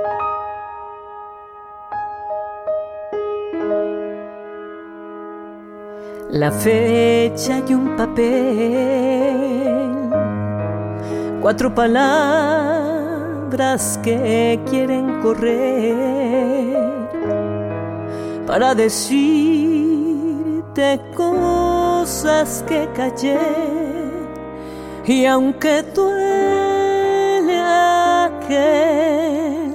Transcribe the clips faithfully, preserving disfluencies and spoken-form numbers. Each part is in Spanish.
La fecha y un papel, cuatro palabras que quieren correr para decirte cosas que callé. Y aunque duele aquel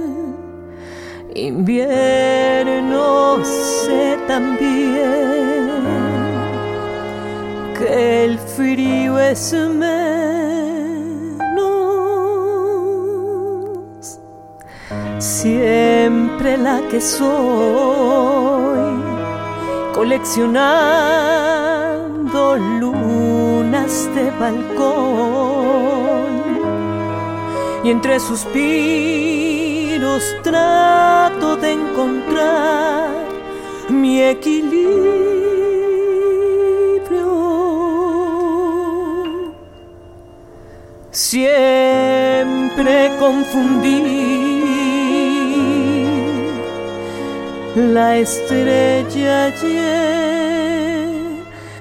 invierno, sé también que el frío es menos. Siempre la que soy, coleccionando lunas de balcón, y entre suspiros trato de encontrar mi equilibrio. Siempre confundí la estrella y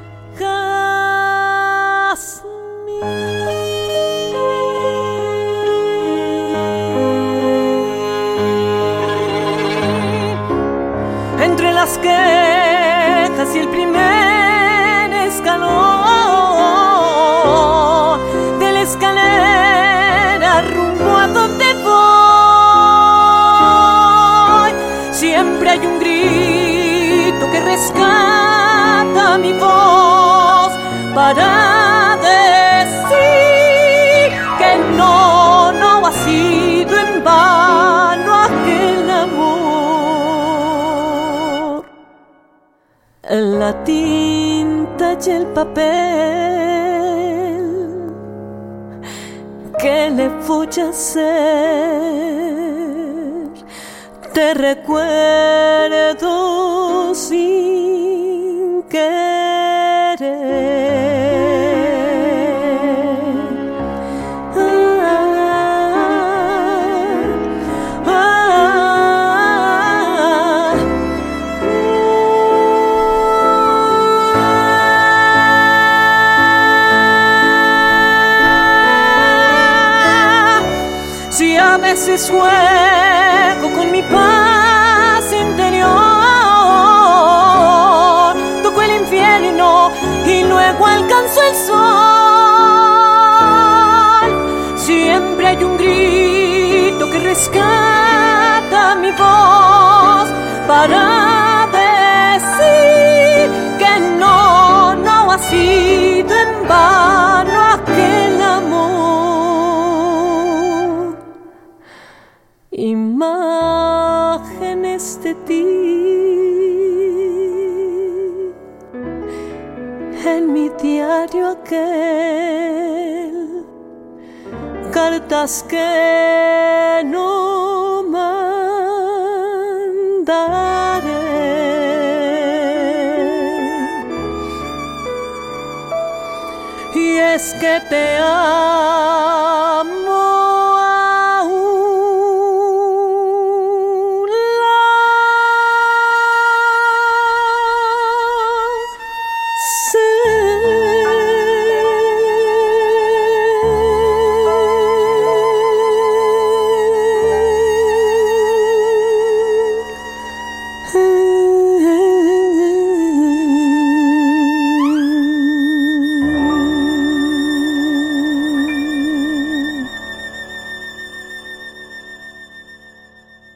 entre las quejas y el primer escalón de la escalera rumbo a donde voy, siempre hay un grito que rescata mi voz para decir que no, no ha sido en vano aquel amor. La tinta y el papel, ¿qué le voy a hacer? Te recuerdo sin querer. Si a veces juego con mi paz interior, toco el infierno y luego alcanzo el sol, siempre hay un grito que rescata mi voz para decir que no, no ha sido en vano aquel amor. Imágenes de ti en mi diario aquel, cartas que no mandaré. Y es que te amo